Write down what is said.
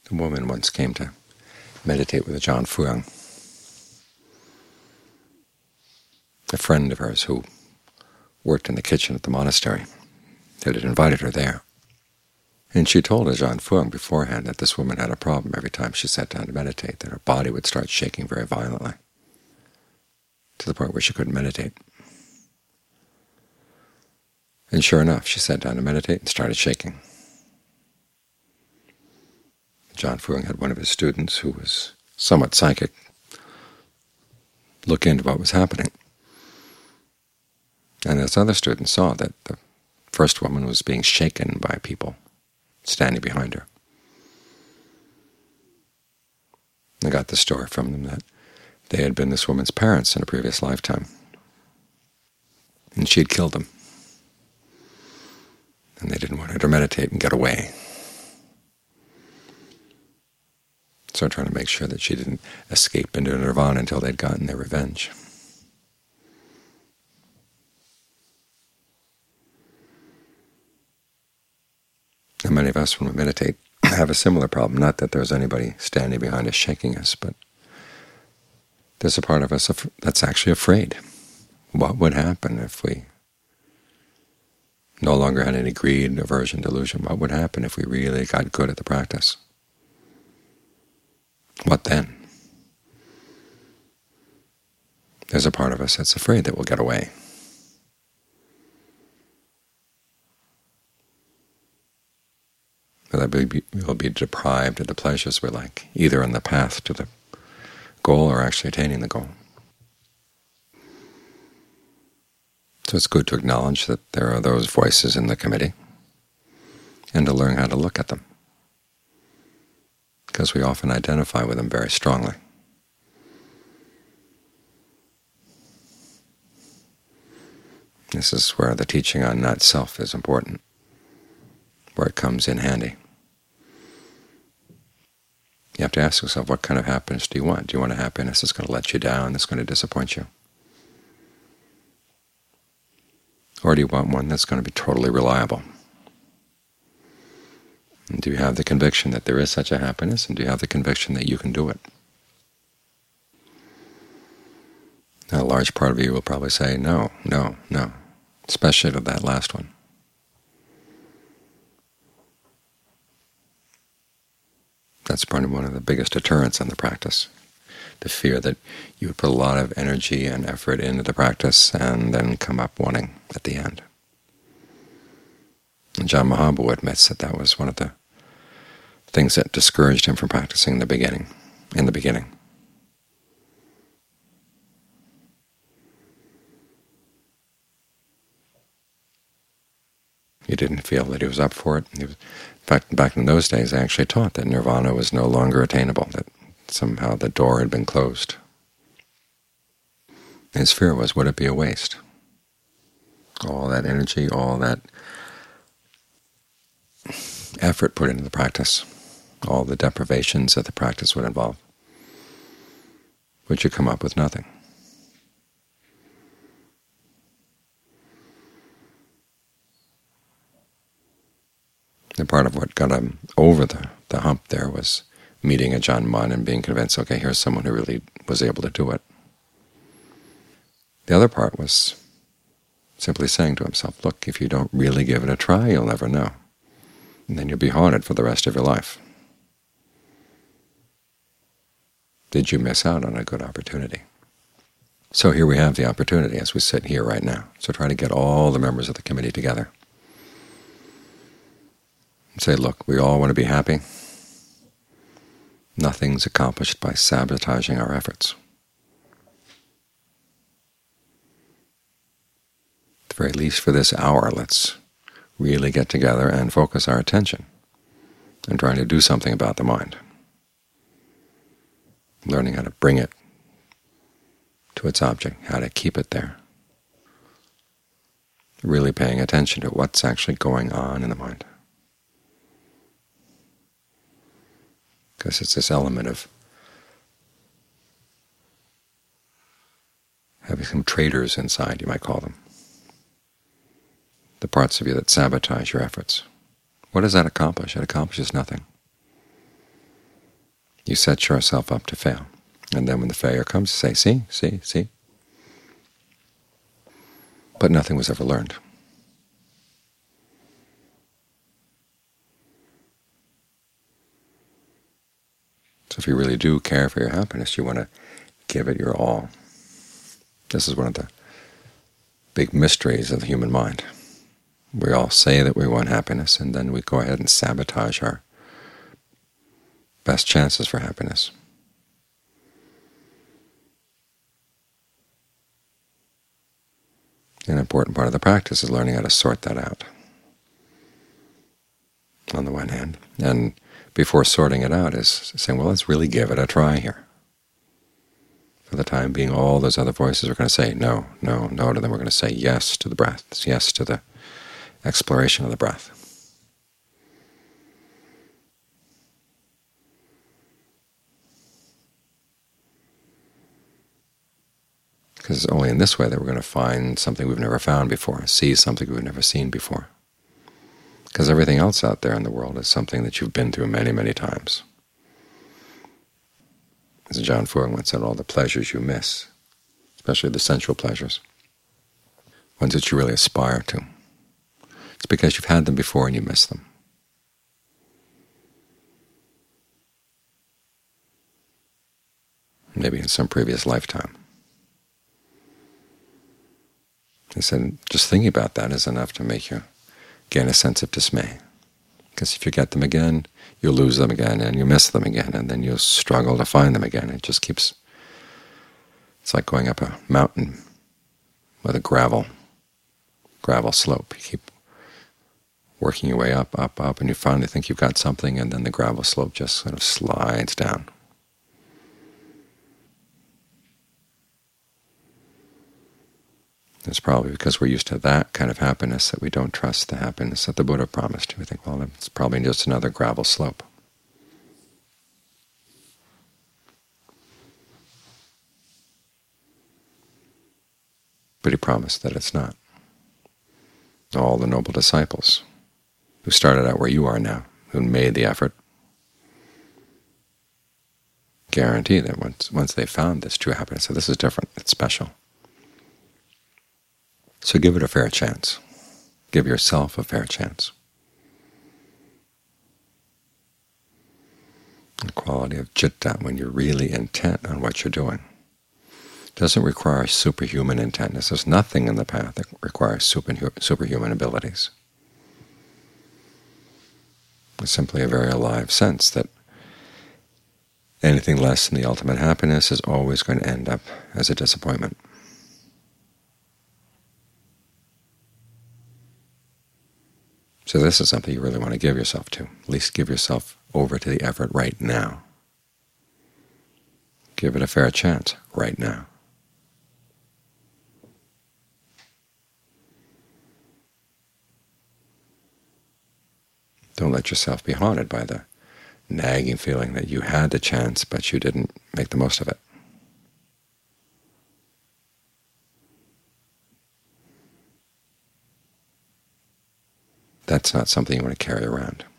The woman once came to meditate with Ajahn Fuang, a friend of hers who worked in the kitchen at the monastery, that had invited her there. And she told Ajahn Fuang beforehand that this woman had a problem every time she sat down to meditate, that her body would start shaking very violently, to the point where she couldn't meditate. And sure enough, she sat down to meditate and started shaking. Ajahn Fuang had one of his students, who was somewhat psychic, look into what was happening. And this other student saw that the first woman was being shaken by people standing behind her. They got the story from them that they had been this woman's parents in a previous lifetime, and she had killed them, and they didn't want her to meditate and get away. So trying to make sure that she didn't escape into nirvana until they'd gotten their revenge. And many of us, when we meditate, have a similar problem. Not that there's anybody standing behind us shaking us, but there's a part of us that's actually afraid. What would happen if we no longer had any greed, aversion, delusion? What would happen if we really got good at the practice? What then? There's a part of us that's afraid that we'll get away. That we'll be deprived of the pleasures we like, either on the path to the goal or actually attaining the goal. So it's good to acknowledge that there are those voices in the committee and to learn how to look at them, because we often identify with them very strongly. This is where the teaching on not-self is important, where it comes in handy. You have to ask yourself, what kind of happiness do you want? Do you want a happiness that's going to let you down, that's going to disappoint you? Or do you want one that's going to be totally reliable? And do you have the conviction that there is such a happiness, and do you have the conviction that you can do it? Now, a large part of you will probably say, no, no, no, especially to that last one. That's probably one of the biggest deterrents on the practice, the fear that you would put a lot of energy and effort into the practice and then come up wanting at the end. And Ajahn Mahabhu admits that that was one of the things that discouraged him from practicing in the beginning. He didn't feel that he was up for it. In fact, back in those days, they actually taught that nirvana was no longer attainable, that somehow the door had been closed. His fear was, would it be a waste? All that energy, all that effort put into the practice, all the deprivations that the practice would involve, would you come up with nothing? And part of what got him over the hump there was meeting Ajahn Mun and being convinced, okay, here's someone who really was able to do it. The other part was simply saying to himself, look, if you don't really give it a try, you'll never know. And then you'll be haunted for the rest of your life. Did you miss out on a good opportunity? So here we have the opportunity as we sit here right now. So try to get all the members of the committee together and say, look, we all want to be happy. Nothing's accomplished by sabotaging our efforts. At the very least for this hour, let's really get together and focus our attention on trying to do something about the mind, learning how to bring it to its object, how to keep it there, really paying attention to what's actually going on in the mind. Because it's this element of having some traitors inside, you might call them, the parts of you that sabotage your efforts. What does that accomplish? It accomplishes nothing. You set yourself up to fail. And then when the failure comes, you say, see, see, see. But nothing was ever learned. So if you really do care for your happiness, you want to give it your all. This is one of the big mysteries of the human mind. We all say that we want happiness, and then we go ahead and sabotage our best chances for happiness. An important part of the practice is learning how to sort that out, on the one hand. And before sorting it out is saying, well, let's really give it a try here. For the time being, all those other voices are going to say no, no, no to them. We're going to say yes to the breath, yes to the exploration of the breath. Because it's only in this way that we're going to find something we've never found before, see something we've never seen before. Because everything else out there in the world is something that you've been through many, many times. As Ajaan Fuang once said, all the pleasures you miss, especially the sensual pleasures, ones that you really aspire to, it's because you've had them before and you miss them. Maybe in some previous lifetime. He said, just thinking about that is enough to make you gain a sense of dismay. Because if you get them again, you'll lose them again, and you miss them again, and then you'll struggle to find them again. It just keeps, it's like going up a mountain with a gravel slope. You keep working your way up, up, up, and you finally think you've got something, and then the gravel slope just sort of slides down. It's probably because we're used to that kind of happiness that we don't trust the happiness that the Buddha promised. We think, well, it's probably just another gravel slope. But he promised that it's not. All the noble disciples who started out where you are now, who made the effort, guarantee that once they found this true happiness, so this is different, it's special. So give it a fair chance. Give yourself a fair chance. The quality of citta, when you're really intent on what you're doing, doesn't require superhuman intentness. There's nothing in the path that requires superhuman abilities. It's simply a very alive sense that anything less than the ultimate happiness is always going to end up as a disappointment. So this is something you really want to give yourself to. At least give yourself over to the effort right now. Give it a fair chance right now. Don't let yourself be haunted by the nagging feeling that you had the chance but you didn't make the most of it. That's not something you want to carry around.